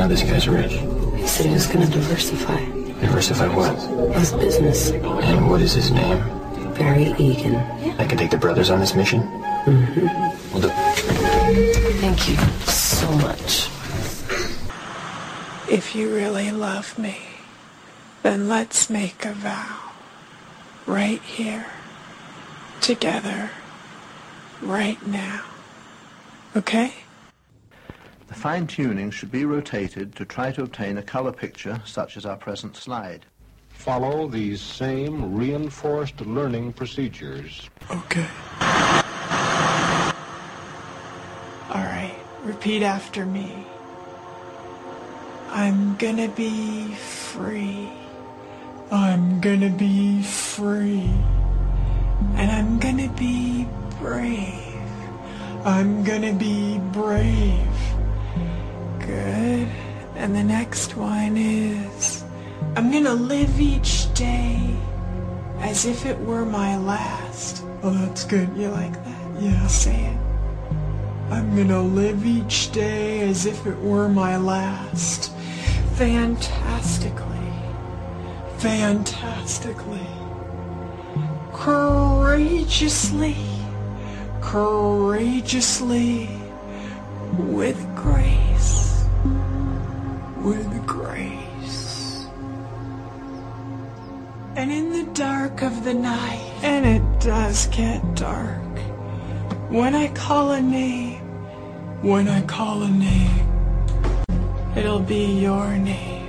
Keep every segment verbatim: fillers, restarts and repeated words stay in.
know this guy's rich. He said he was going to diversify. Diversify what? His business. And what is his name? Barry Egan. I can take the brothers on this mission? Mm-hmm. We'll do. Thank you so much. If you really love me, then let's make a vow. Right here. Together. Right now. Okay? The fine-tuning should be rotated to try to obtain a color picture such as our present slide. Follow these same reinforced learning procedures. Okay. All right, repeat after me. I'm gonna be free. I'm gonna be free. And I'm gonna be brave. I'm gonna be brave. Good. And the next one is, I'm gonna live each day as if it were my last. Oh, that's good. You like that? Yeah, say it. I'm gonna live each day as if it were my last. Fantastically. Fantastically. Courageously. Courageously. With grace. With grace. And in the dark of the night, and it does get dark, when I call a name, when I call a name, it'll be your name.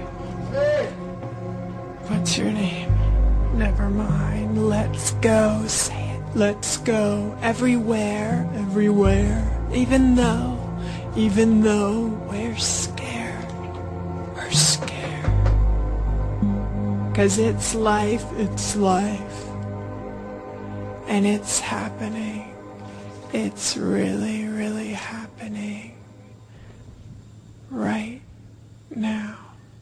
What's your name? Never mind, let's go, say it. Let's go, everywhere, everywhere, even though, even though we're scared, we're scared. 'Cause it's life, it's life, and it's happening. It's really, really happening right now.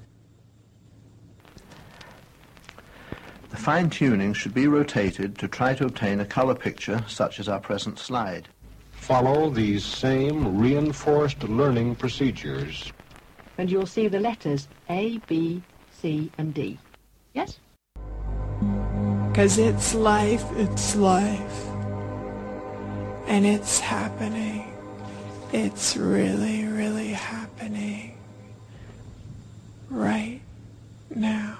The fine-tuning should be rotated to try to obtain a color picture such as our present slide. Follow these same reinforced learning procedures. And you'll see the letters A, B, C, and D. Yes? 'Cause it's life, it's life. And it's happening. It's really, really happening right now.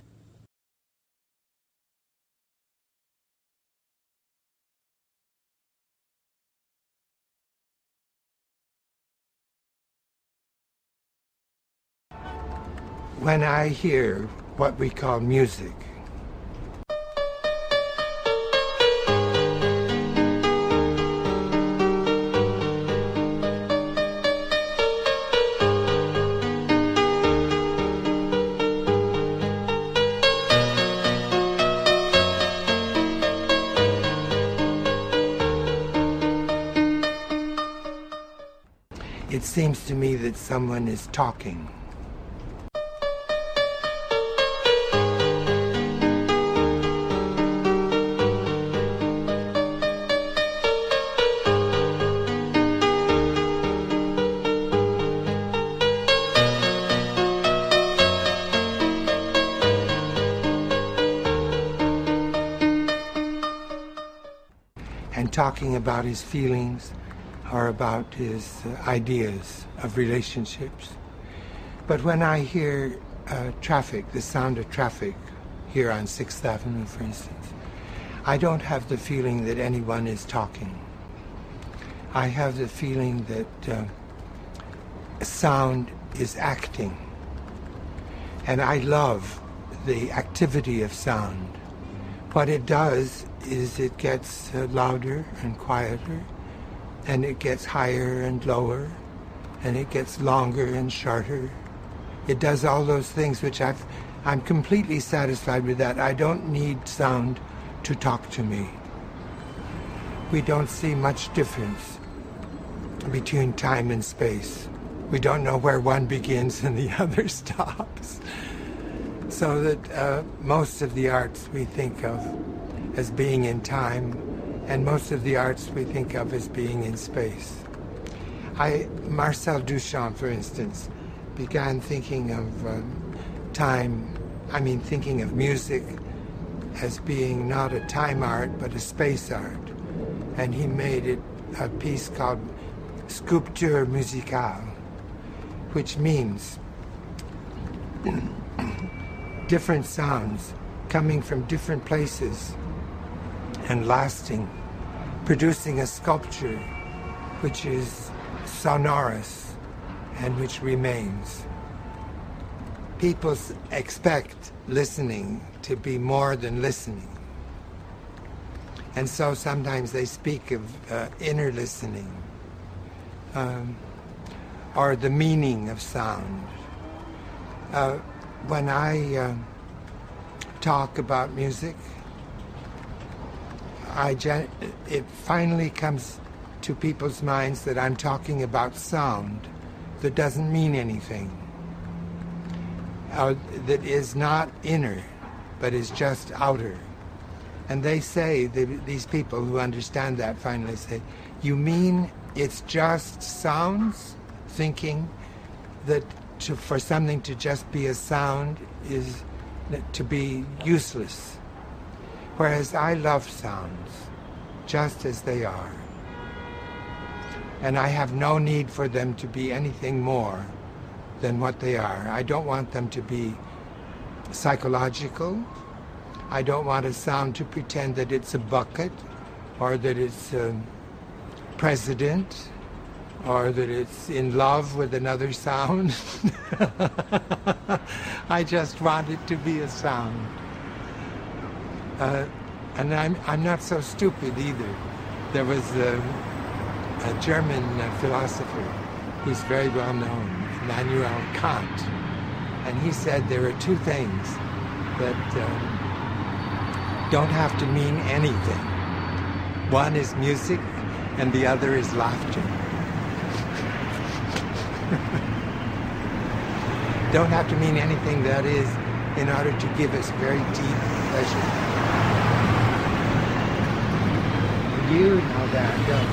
When I hear what we call music, it seems to me that someone is talking. And talking about his feelings or about his uh, ideas of relationships. But when I hear uh, traffic, the sound of traffic here on sixth Avenue, for instance, I don't have the feeling that anyone is talking. I have the feeling that uh, sound is acting. And I love the activity of sound. What it does is it gets uh, louder and quieter, and it gets higher and lower, and it gets longer and shorter. It does all those things which I've, I'm completely satisfied with that. I don't need sound to talk to me. We don't see much difference between time and space. We don't know where one begins and the other stops. So that uh, most of the arts we think of as being in time, and most of the arts we think of as being in space. I, Marcel Duchamp, for instance, began thinking of uh, time, I mean thinking of music as being not a time art but a space art. And he made it a piece called Sculpture Musicale, which means different sounds coming from different places and lasting, producing a sculpture which is sonorous and which remains. People s- expect listening to be more than listening. And so sometimes they speak of uh, inner listening, um, or the meaning of sound. Uh, when I uh, talk about music, I gen- it finally comes to people's minds that I'm talking about sound that doesn't mean anything, uh, that is not inner, but is just outer. And they say, they, these people who understand that finally say, you mean it's just sounds? Thinking that to, for something to just be a sound is to be useless. Whereas I love sounds just as they are. And I have no need for them to be anything more than what they are. I don't want them to be psychological. I don't want a sound to pretend that it's a bucket, or that it's a president, or that it's in love with another sound. I just want it to be a sound. Uh, and I'm, I'm not so stupid either. There was a, a German uh, philosopher who's very well known, Immanuel Kant, and he said there are two things that um, don't have to mean anything. One is music, and the other is laughter. Don't have to mean anything, that is, in order to give us very deep pleasure. You know that, don't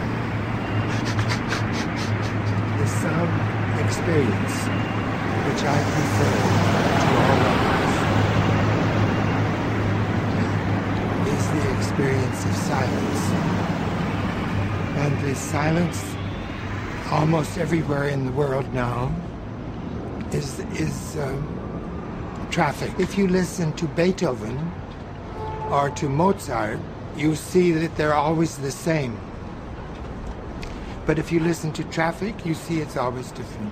you? The sound experience, which I prefer to all others, is the experience of silence. And the silence almost everywhere in the world now is is um, traffic. If you listen to Beethoven or to Mozart, you see that they're always the same. But if you listen to traffic, you see it's always different.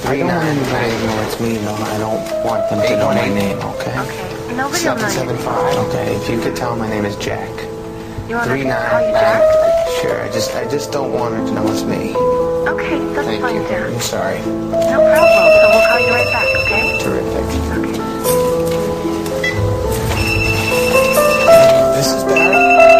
I don't want anybody to know it's me, though. I don't want them to know my name, okay? Okay. Nobody will know you. seven seven five. Okay, if you could tell my name is Jack. You want me Three to nine. call you Jack? Sure. I just, I just don't want her to know it's me. Okay, that's Thank fine, you. Jack. I'm sorry. No problem. So we'll call you right back, okay? Terrific. Okay. This is Barry.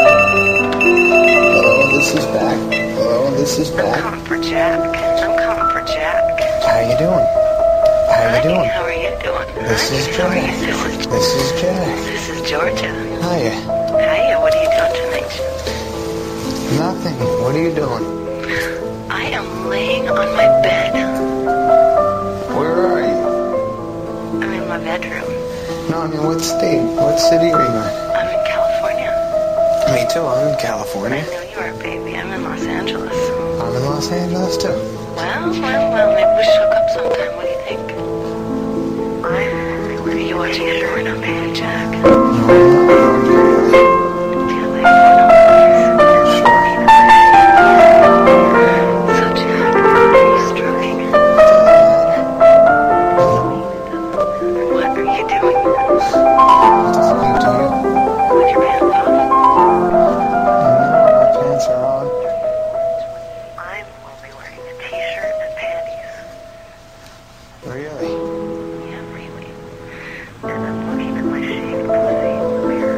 Hello, this is back. Hello, this is I'm back. coming for Jack. I'm coming for Jack. How you doing? How Hi, you doing? how are you doing? This Hi, is how are Jack. you doing? This is Jack. This is Georgia. Hiya. Hiya, what are you doing tonight? Nothing. What are you doing? I am laying on my bed. Where are you? I'm in my bedroom. No, I mean, what state? What city are you in? I'm in California. Me too. I'm in I California. know you are, baby. I'm in Los Angeles. I'm in Los Angeles too. Well, well, well, maybe we should hook up sometime. What do you think? I'm Are you watching a porn on me, Jack? No, I'm not. Do you like porno? Sure. So, Jack, are you stroking? What are you doing? What does it do to you? With your pants off? My pants are on. I will be wearing a t-shirt and panties. Really? Yeah, really. And I'm looking at my shaved pussy in the mirror.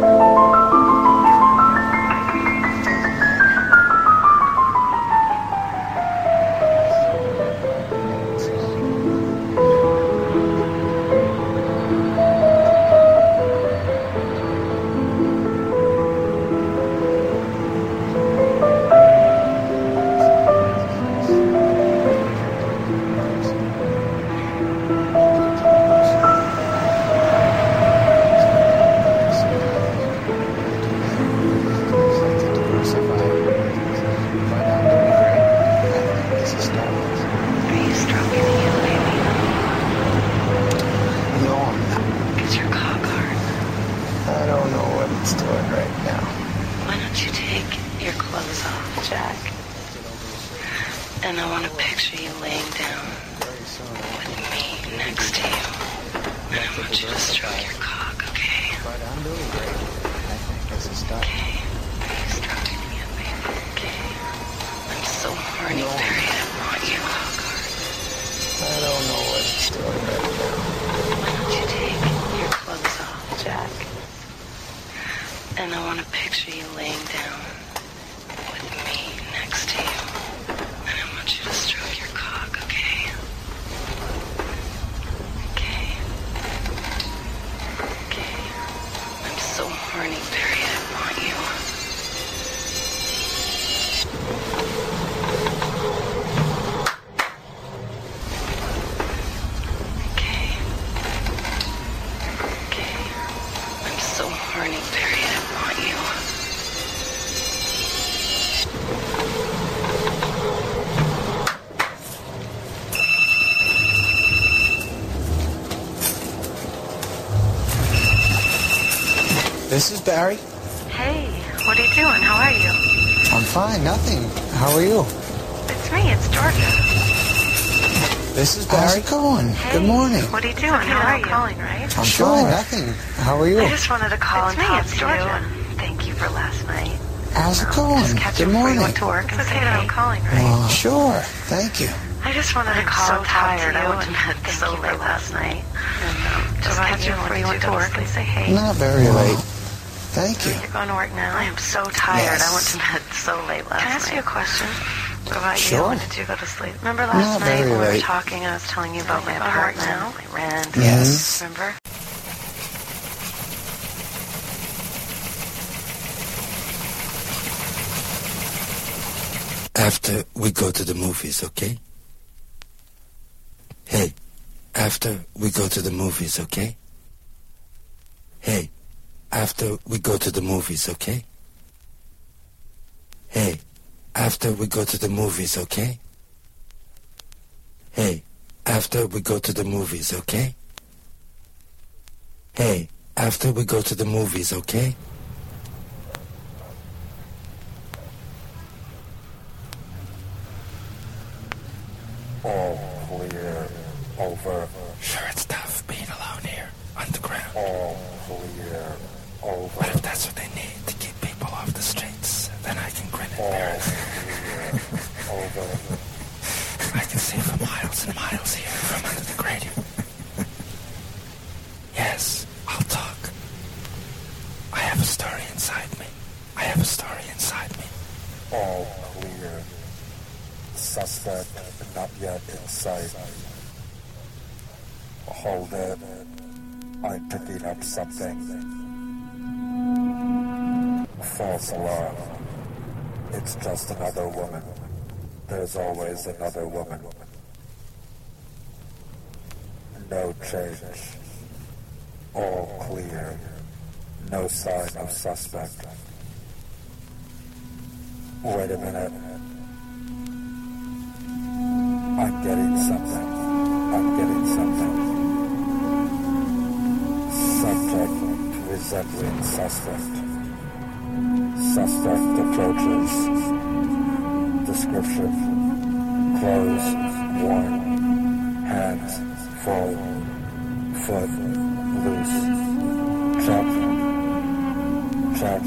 Are you stroking me, baby? No, I'm not. Is your cock hard? I don't know what it's doing right now. Why don't you take your clothes off, Jack? And I want to picture you laying down with me next to you. And I want you to stroke your cock, okay? But I'm doing great. I think this is done. Okay. Are you stroking me, baby? Okay. I'm so horny, Barry. I want your cock hard. I don't know what it's doing right now. Why don't you take your clothes off, Jack? And I want to picture you laying down with me next to you. And I want you to stroke your cock, okay? Okay. Okay. I'm so horny, Barry. I want you. Okay. Okay. I'm so horny, Barry. I want you. This is Barry. Hey, what are you doing? How are you? I'm fine. Nothing. How are you? It's me. It's Georgia. This is Barry. How's it going? Hey, Good morning. What are you doing? How are you? Calling, right? I'm fine. Nothing. How are you? I just wanted to call and talk to you and thank you for last night. How's it going? Just catch Good up before you morning. went to work and say, hey, I'm calling, right? Well, sure. Thank you. I just wanted to call and talk to you. I went to bed so late last night. And um, just catch you before you went to work and say, hey. Not very late. Thank you. You're going to work now? I am so tired. Yes. I went to bed so late last night. Can I ask you a question? What about Sure. you? When did you go to sleep? Remember last Not night very when we were late. talking and I was telling you about my apartment, my rent? Yes. Remember? After we go to the movies, okay? Hey, after we go to the movies, okay? Hey, after we go to the movies, okay? Hey, after we go to the movies, okay? Hey, after we go to the movies, okay? Hey, after we go to the movies, okay? All clear. Over. Sure, it's tough being alone here, underground. All clear. Over. But if that's what they need to keep people off the streets, then I can grin and bear it. Over. I can see for miles and miles here from under the gradient. Yes, I'll talk. I have a story inside me. I have a story inside me. All clear. Suspect not yet in sight. Hold it. I'm picking up something. False alarm. It's just another woman. There's always another woman. No change. All clear. No sign of suspect. Wait a minute. I'm getting something. I'm getting something. Subject resembling suspect. Suspect approaches. Description. Clothes worn. Hands full. Foot loose. Check. Check.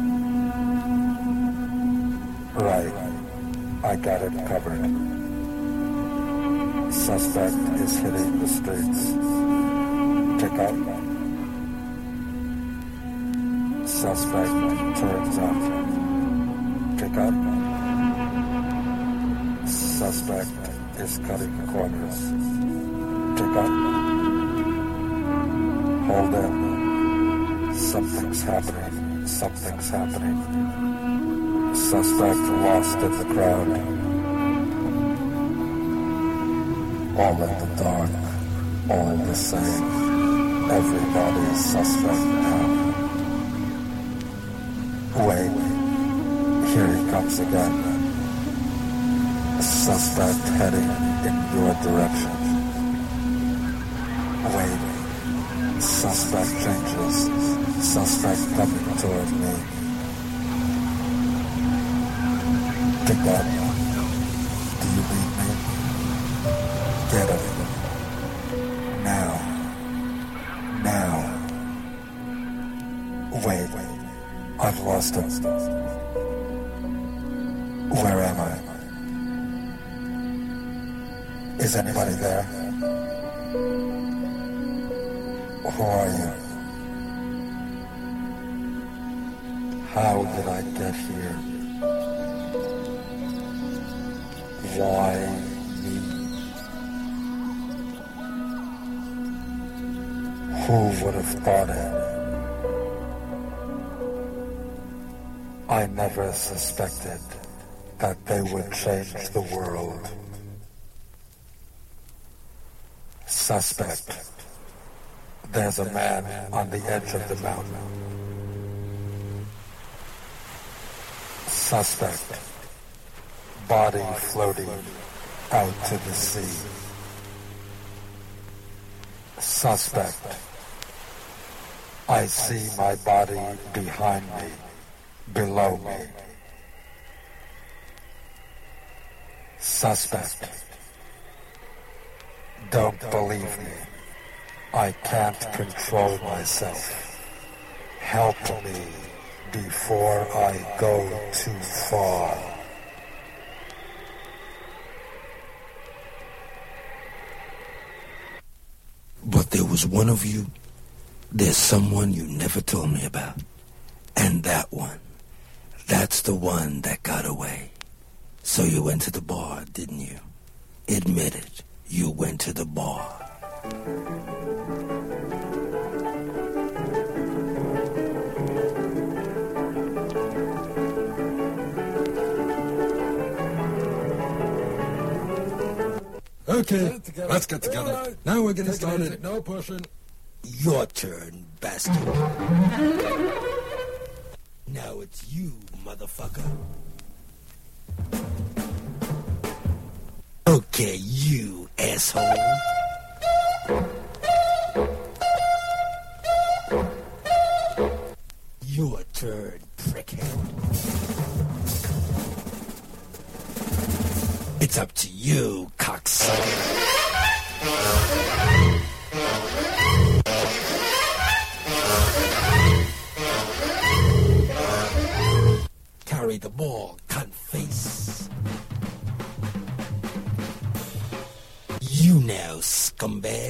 Right. I got it covered. Suspect is hitting the streets. Pick up. Suspect turns up. Pick up. Suspect is cutting corners. Pick up. Hold in. Something's happening. Something's happening. Suspect lost in the crowd. All in the dark. All the same. Everybody's suspect now. Wait. Here he comes again. Suspect heading in your direction. Wait. Suspect changes. Suspect coming toward me. Pick up. Do you need me? Get him. Now. Now. Wait. I've lost him. Where am I? Is anybody there? Who are you? How did I get here? Why me? Who would have thought it? I never suspected that they would change the world. Suspect. There's a man on the edge of the mountain. Suspect. Body floating out to the sea. Suspect. I see my body behind me, below me. Suspect. Don't believe me. I can't control myself. Help me before I go too far. But there was one of you. There's someone you never told me about. And that one. That's the one that got away. So you went to the bar, didn't you? Admit it. You went to the bar. Okay, let's get together. Now we're getting started. No pushing. Your turn, bastard. Now it's you, motherfucker. Okay, you asshole. Your turn, prickhead. It's up to you, cocksucker.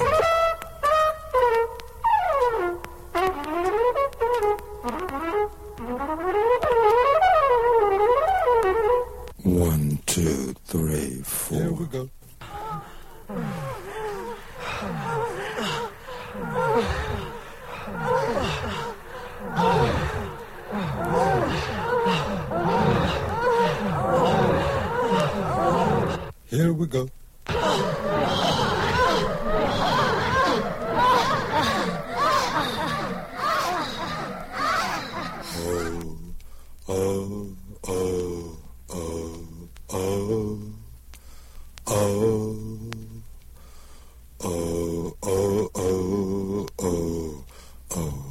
One, two, three, four. Here we go. Here we go. Oh, oh, oh, oh, oh, oh, oh, oh, oh, oh, oh.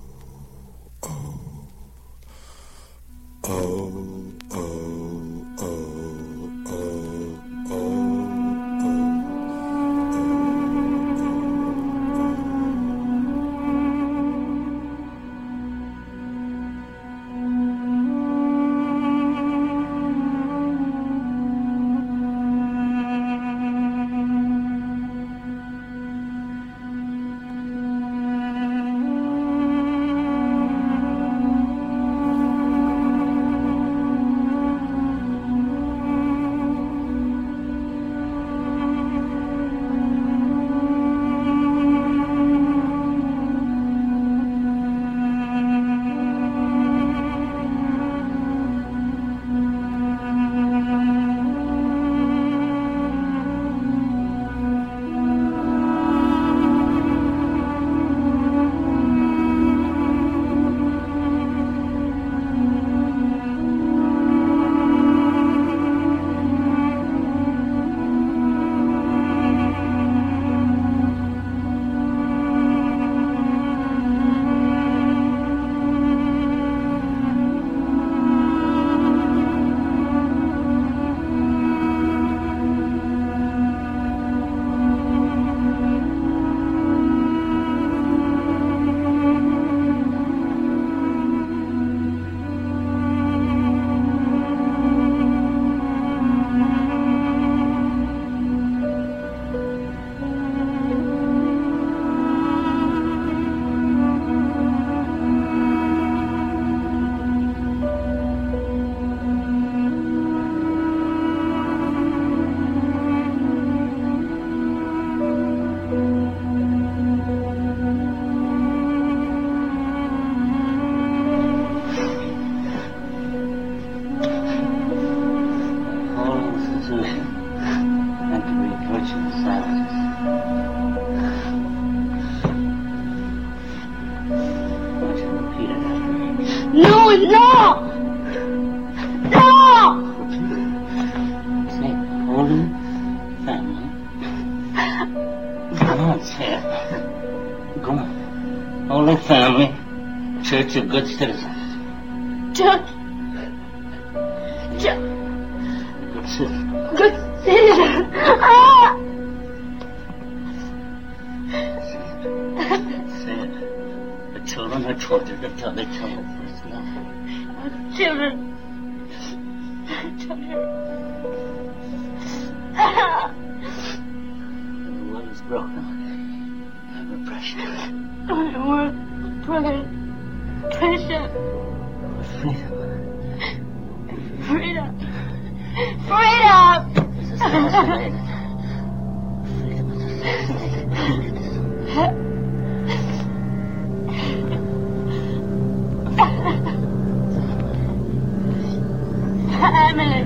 No, no! No! Say, Holy Family. Come on, say it. Come on. Holy Family, Church of Good Citizens. Church. Church. Good Citizens. Good citizens. Ah! Say it. The children are tortured until they tell their first love. Children. Children. Ah! The world is broken by repression. The world is broken. Pressure. Freedom. Freedom. Freedom! Is assassinated. Freedom is assassinated. Emily.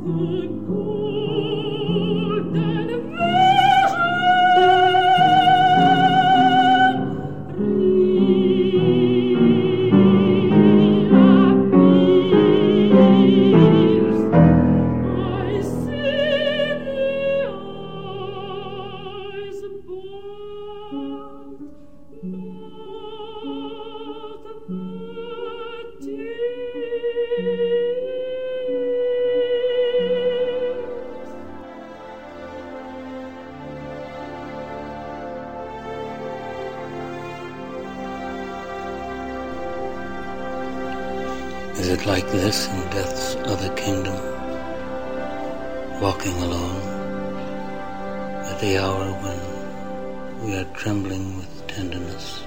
Is it like this in death's other kingdom, walking alone, at the hour when we are trembling with tenderness,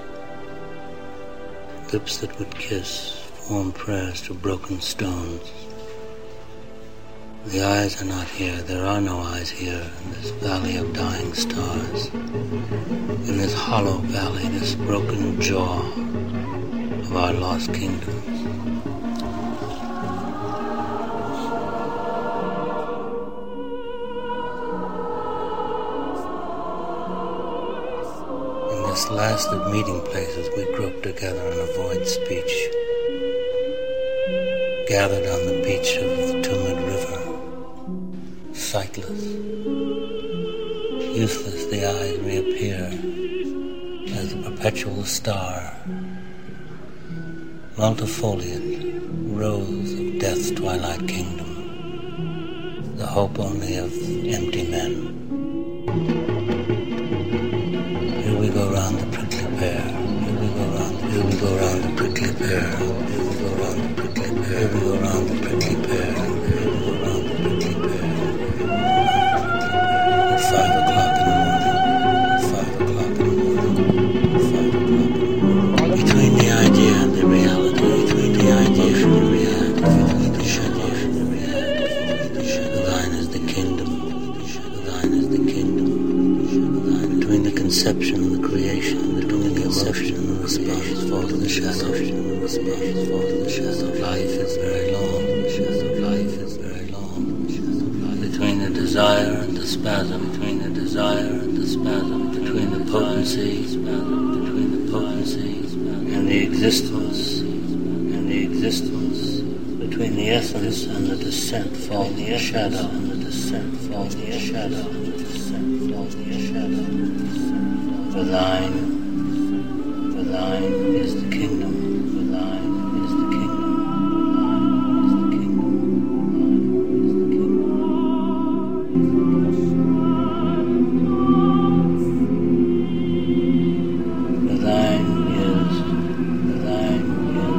lips that would kiss form prayers to broken stones? The eyes are not here, there are no eyes here in this valley of dying stars, in this hollow valley, this broken jaw of our lost kingdoms. This last of meeting places, we grope together and avoid speech. Gathered on the beach of the tumid river, sightless, useless, the eyes reappear as the perpetual star, multifoliate rose of death's twilight kingdom, the hope only of empty men. Here we go round the prickly pear. Here we go round. Here we go round the prickly pear. Here we go round the prickly pear. Here we go round the prickly pear. Here we go round the prickly pear. At five o'clock in the morning. At five o'clock in the morning. At five o'clock in the morning. Between the idea and the reality. Between the idea and the reality. Falls the shadow. The reality. The shadow. Thine is the kingdom. Thine is the kingdom. Between the conception and the creation, between the emotion and the response, falls the shadow. The response falls the shadow. Life is very long. Life is very long. Between the desire and the spasm, between the desire and the spasm, between the potency, between the potency and the existence, and the existence, between the essence and the descent, falls the shadow, and the descent, falls the shadow, and the descent, falls the shadow. For thine, for thine is the kingdom, for thine is the kingdom, thine is the kingdom, for thine is, for thine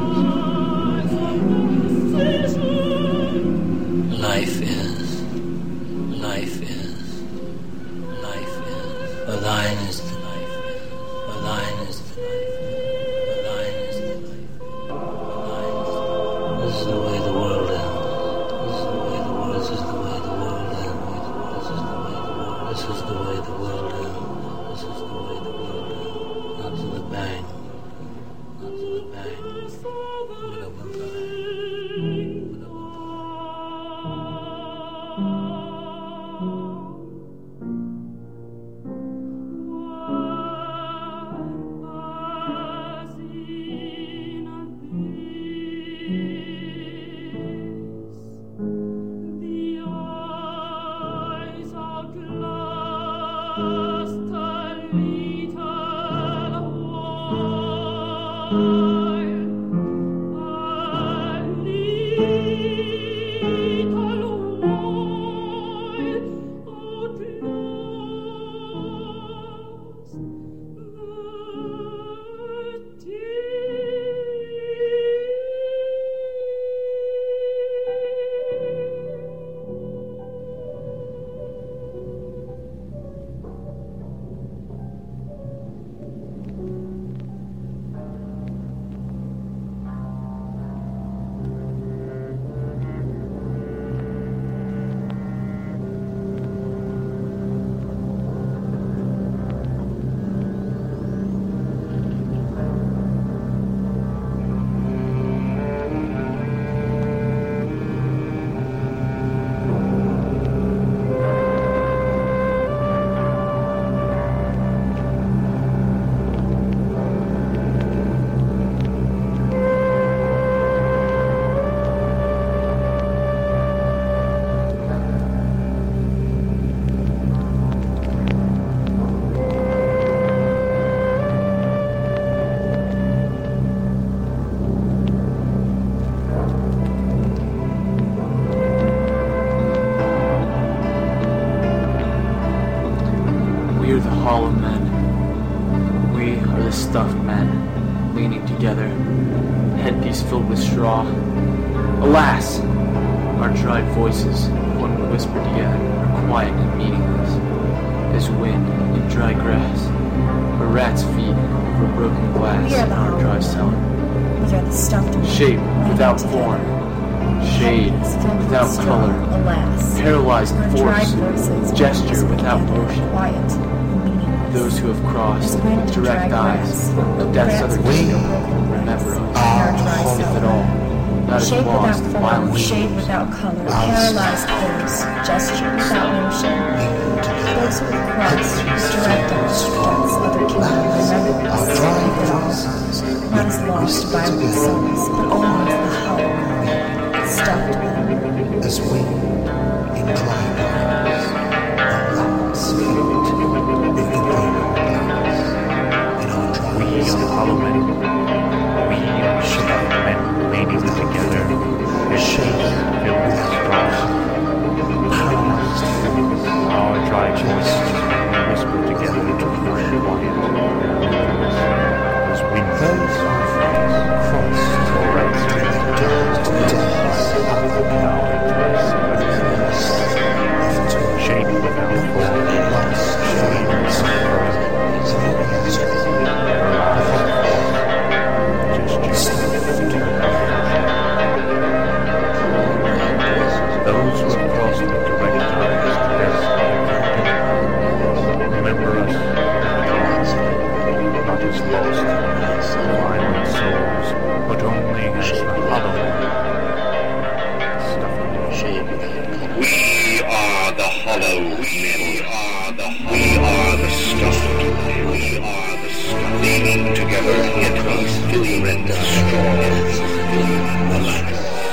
is, for thine is, life is, life is, life is, for thine is the thine is the life. For thine is the life. For thine is the life. This is the way the world ends. This is the way the world. This is the way the world ends. This is the way the world ends. Not to the bang. Not to the bang. But a whimper. But a whimper. hollow men. We are the stuffed men, leaning together, headpiece filled with straw. Alas! Our dried voices, when we whisper together, are quiet and meaningless, as wind in dry grass, or rat's feet over broken glass in our dry cellar. We are the stuffed men, Shape without together. form, shade without color, Alas, paralyzed our force, dried voices gesture without together, motion. quiet and meaningless. Those who have crossed As wind with in direct dry eyes grass, of death's rats other feet kingdom over broken remember glass, us, in our dry if cellar. at all, not as Shape lost without in form, violent shade waves. without color, paralyzed force, gesture without motion. Those who have crossed with direct eyes of death's other kingdom remember us, if at all, not as lost violent souls, but only as the hollow men, stuffed men. As wind in dry grass, alas, feet in the broken glass, in our dry We are the hollow men. We are stuffed men leaning together, headpiece filled with straw. paralyzed force, Our dry voices we whisper together into quiet, as wind those who have crossed or rats to death's other shape without form, lost shades of those who have crossed with direct ties to death's other kingdom remember us, not as lost, violent souls, but only as the hollow stuffed. We are the hollow men. We are the we are the stuffed men. We are the stuffed. Leaning together, headpiece filled with straw. Alas,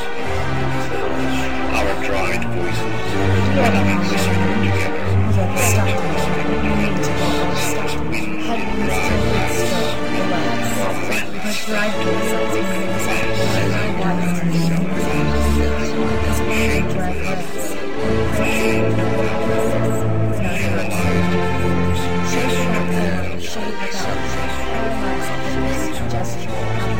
our dried voices We are the we hollow whisper men. together. We are the stuffed men, leaning together, headpiece filled with straw. Alas, our dried voices remember us, quiet and meaningless, as wind in dry grass. Shade without form, shade without paralyzed force, gesture without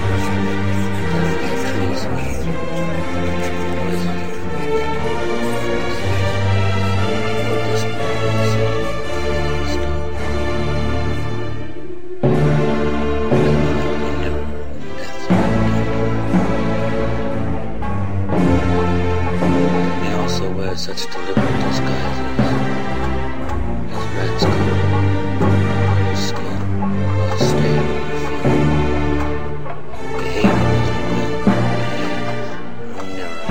They also wear such deliberate disguises as rat's coat, purple skin, cross-stayed feet. Behavior is the wind, no nearer.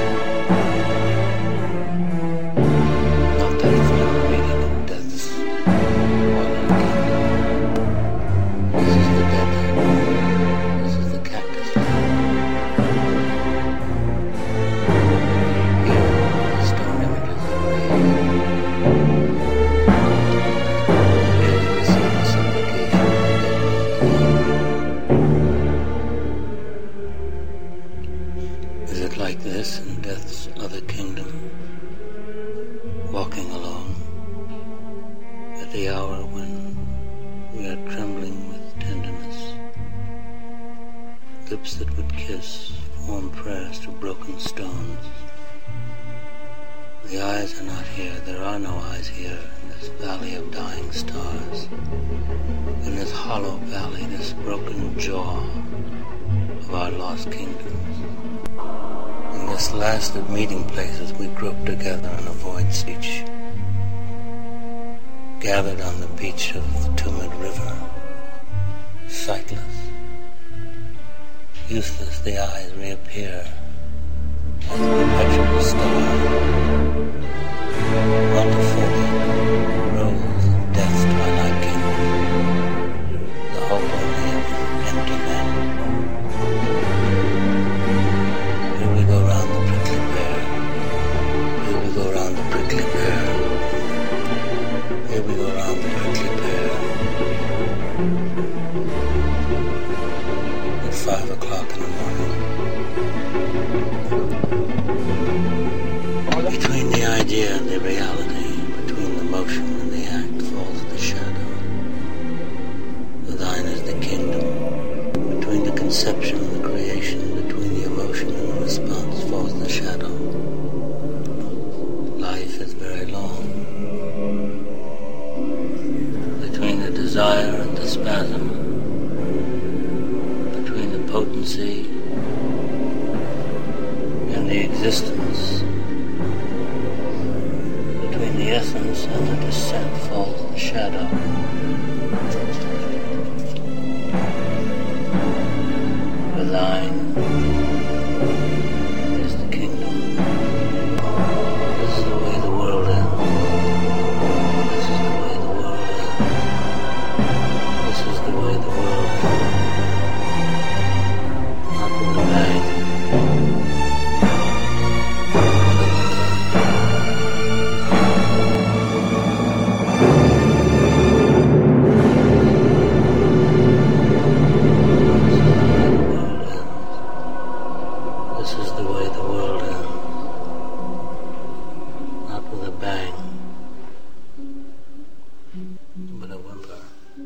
Not that it's never reading in death's walnut kingdom. This is the dead. This is the cactus land. Stone images of waves. Here you see the supplication of death. Is it like this in death's other kingdom? Walking alone at the hour when we are trembling with tenderness. Lips that would kiss form prayers to broken stones. The eyes are not here. There are no eyes here in this valley of dying stars. In this hollow valley, this broken jaw of our lost kingdoms. In this last of meeting places, we grope together and avoid speech. Gathered on the beach of the tumid river, sightless. Useless, the eyes reappear as a perpetual star. Multifoliate, rose of death's twilight kingdom, the hope only of empty men. Here we go round the prickly pear. Here we go round the prickly pear. Here we go round the prickly pear. At five o'clock in the morning. Between the idea and the reality, between the motion and the act, falls the shadow. essence. Between the essence and the descent falls the shadow. The line is the kingdom. This is the way the world ends. This is the way the world ends. This is the way the world ends. Not with a bang. This is the way the world ends. Not with a bang, but a whimper.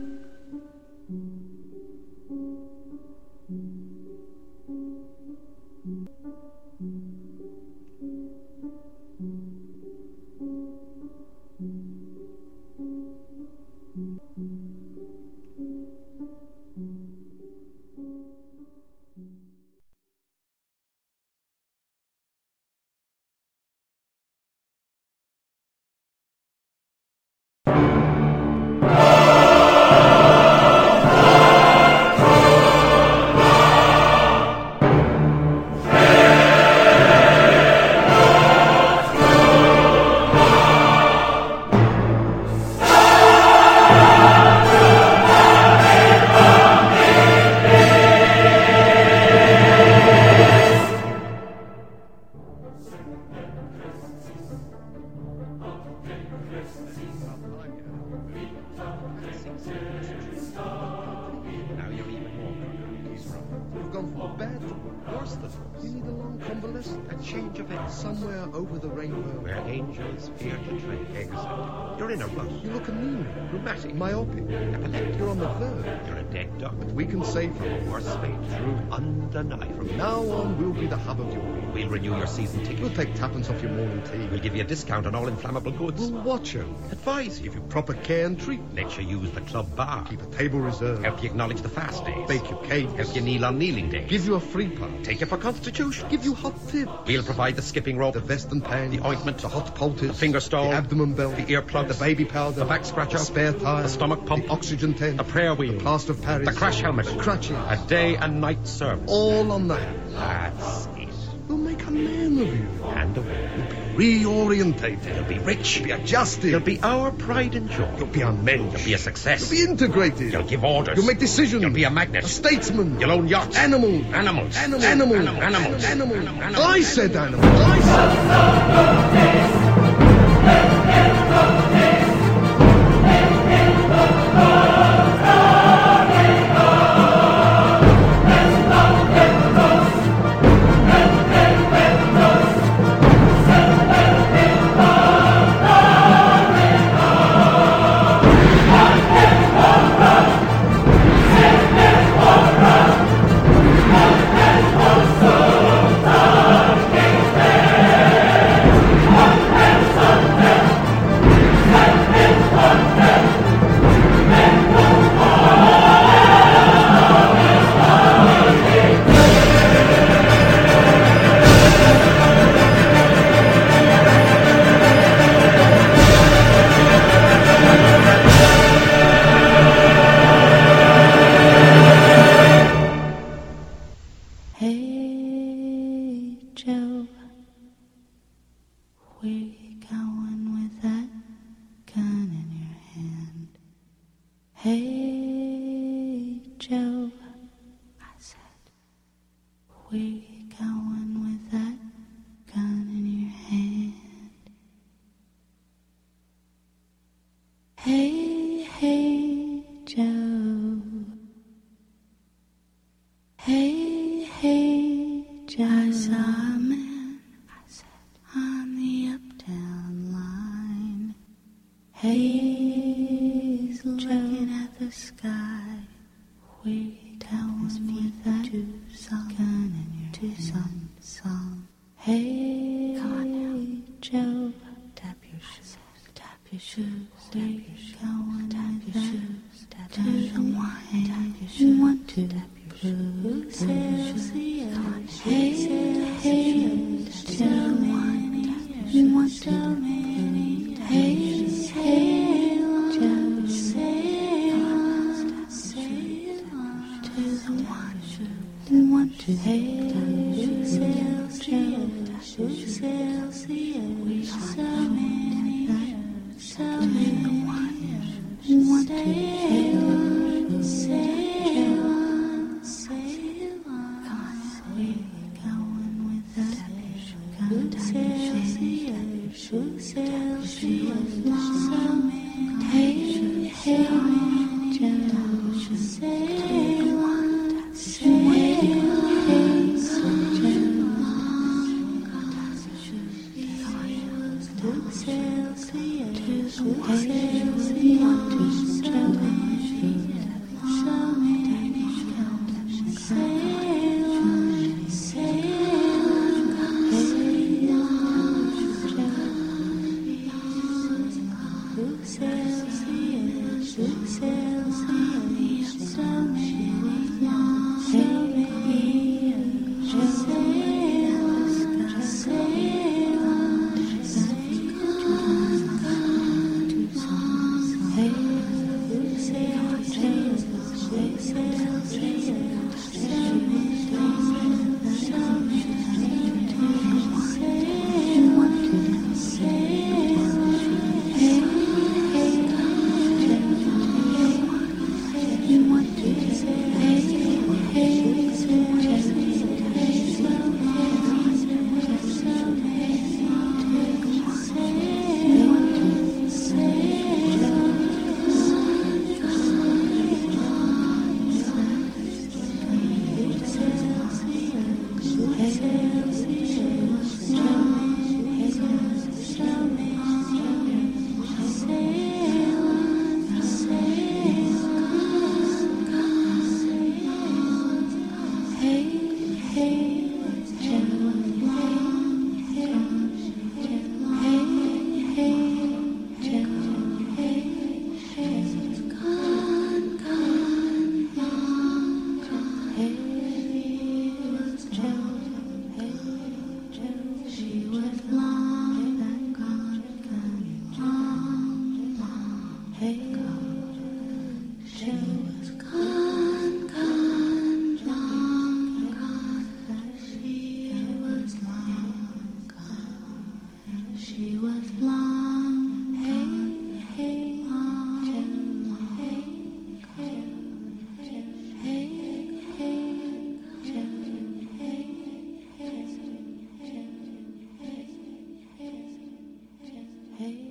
Now you're even more cookies from. You've gone from bad to worse than worse. You need a long convalescence, a change of air, somewhere over the rainbow. Where angels fear to tread. Exactly. You're in a rush. You look anemic, Rheumatic. myopic, Epileptic. you're on the verge. You're a dead duck. But we can save From you. a worse fate through undeniable. From now on, we'll be the hub of your week. We'll renew your season ticket. We'll take tuppence off your morning tea. We'll give you a discount on all inflammable goods. We'll watch you. Advise you. Give you proper care and treatment. Let you use the club bar. Keep a table reserved. Help you acknowledge the fast days. Bake your cakes. Help you kneel on kneeling days. Give you a free pass. Take you for constitution. Give you hot tips. We'll provide the skipping rope, The vest and pants. the ointment, The hot poultice. the finger stole, The abdomen belt. the earplugs, The baby powder. the back scratcher, The spare tire. the stomach pump, The oxygen tent. the prayer wheel, The plaster of Paris. the crash helmet, The crutches. a day and night service. All on that. That's it. We'll make a man of you. And a woman. Reorientated. You'll be rich. Be adjusted. You'll be our pride and joy. You'll be a mensch. You'll be a success. You'll be integrated. You'll give orders. You'll make decisions. You'll be a magnet. A statesman. You'll own yachts. Animal. Animals. Animal. Animals. Animal. Animals. Animal. Animals. I said animal. I said. Hey, Joe, where you going with that gun in your hand? Hey, Joe, I said, where you going with that gun in your hand? Hey, hey, Joe. Hey, hey, Joe. I saw a man, I said, on the uptown line. Hey, he's looking at the sky. Where you going with that gun in your Tucson song? Hey, come on now, Joe. Tap your shoes, tap your shoes, tap your shoes, tap your shoes, tap your shoes. One, tap your shoes, one, two, tap your shoes. Hey, hey, hey, Joe. so many days. Hey, just say on, say on to the one who want to hey, who sails the who sails the ocean. So many, so many who want to hey, sail on, sail on. We're going with the who sails the ocean, who sails the ocean. So many, hey, hey, just sail on, sail on, sail on. Who sails the ocean, who sails the ocean. So many, so many, sail on, sail on, sail on. Who sails the ocean, who sails the ocean. So many, so many, sail on, sail on, sail on. Hey, who sails the ocean, who sails the ocean. So many, so many, sail on, sail on. Hey, hey, you want to say, hey, hey, so many, so many, so many, sail on, sail on. She was long and gone, gone, gone. Hey, she was gone, gone, gone, gone. She was long gone. She was long. Hey, hey, long. Hey, hey, hey, hey, hey, hey, hey.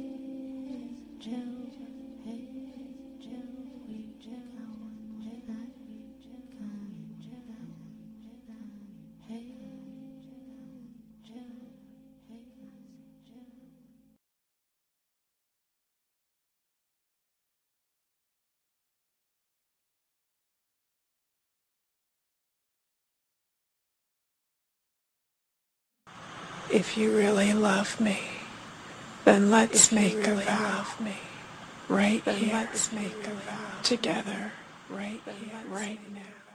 If you really love me, then let's make a vow. Right here, let's make a vow together, right here, right now.